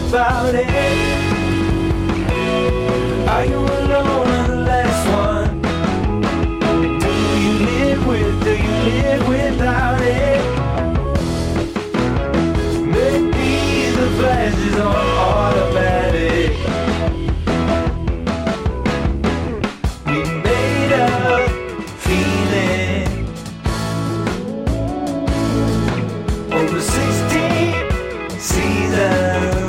about it? Are you alone or the last one? Do you live without it? Maybe the flash is on.